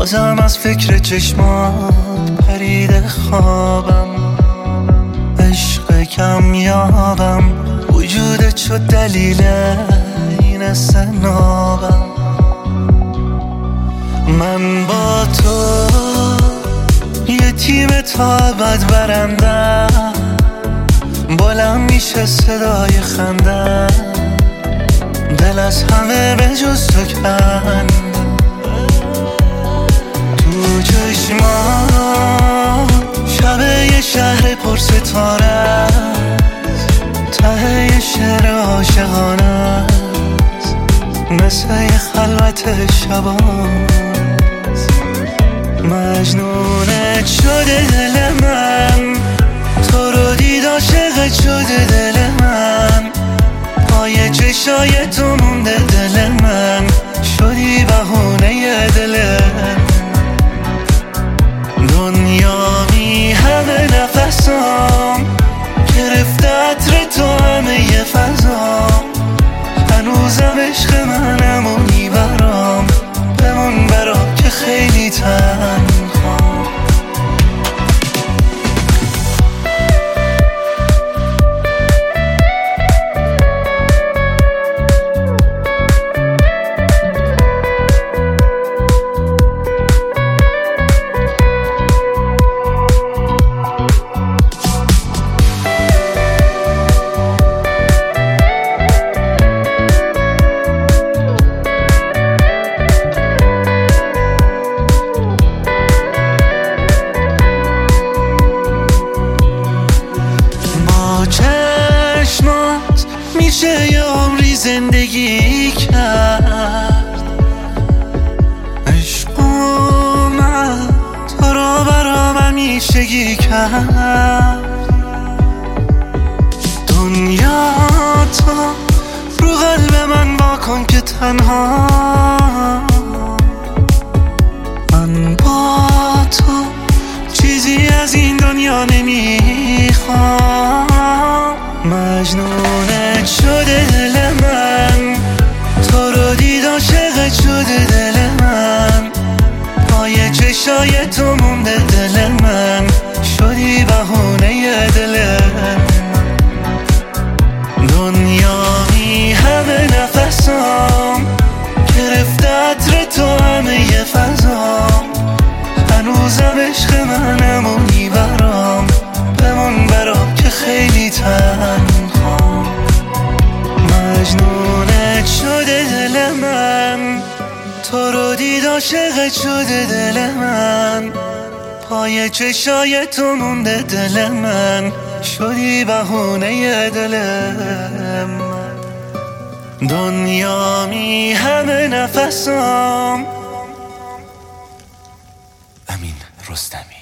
بازم از فکر چشمات پریده خوابم، عشق کم یابم، وجودت شد دلیل این استنابم. من با تو یه تیم تا ابد برندم، بلند میشه صدای خنده، دل از همه به جز تو کند. تو چشمات شب یه شهر پر ستاره است، ته یه شعر عاشقانه است، مثل یه خلوت شباست. مجنونت شده دل من، تو رو دید عاشقت شده دل من، پای چشای تو مونده دل من، شدی بهونه دلم. دنیا می همه نفسام، گرفته عطر تو همه ی فضام، هنوزم عشق منم و میبرام، بمون برام که خیلی تنهام. چشمات میشه یه عمری زندگی کرد، عشق اومد تو رو برام همیشگی کرد. دنیا تو رو قلب من واکن که تنها، من با تو چیزی از این دنیا نمیخوام. مجنونت شده دل من، تو رو دید عاشقت شده دل من، پای چشای تو مونده دل من، شدی بهونه دلم. دنیا می همه نفسام، گرفته عطر تو همه ی فضام، هنوزم عشق منم و میبرام، بمون برام که خیلی تنهام. مجنونت شده دل من، تو رو دید عاشقت شده دل من، پای چشای تو مونده دل من، شدی بهونه دلم. دنیا می همه نفسام. امین رستمی.